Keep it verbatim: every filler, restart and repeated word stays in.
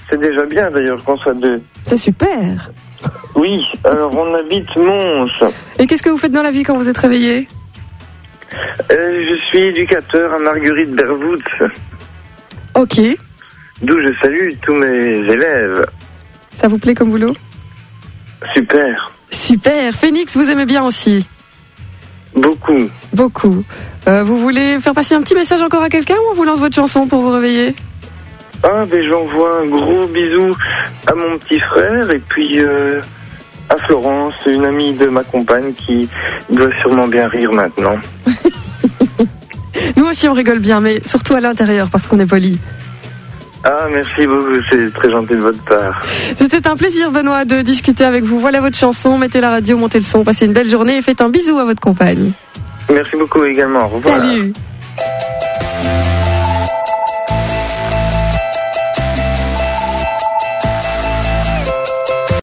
C'est déjà bien d'ailleurs qu'on soit deux. C'est super. Oui, alors on habite Mons. Et qu'est-ce que vous faites dans la vie quand vous êtes réveillé? euh, Je suis éducateur à Marguerite Bervoets. Ok. D'où je salue tous mes élèves. Ça vous plaît comme boulot? Super. Super. Phoenix, vous aimez bien aussi? Beaucoup. Beaucoup. Euh, vous voulez faire passer un petit message encore à quelqu'un ou on vous lance votre chanson pour vous réveiller? Ah, ben j'envoie un gros bisou à mon petit frère et puis euh, à Florence, une amie de ma compagne qui doit sûrement bien rire maintenant. Nous aussi on rigole bien, mais surtout à l'intérieur parce qu'on est poli. Ah, merci beaucoup, c'est très gentil de votre part. C'était un plaisir, Benoît, de discuter avec vous. Voilà votre chanson, mettez la radio, montez le son, passez une belle journée et faites un bisou à votre compagne. Merci beaucoup également, au revoir. Salut.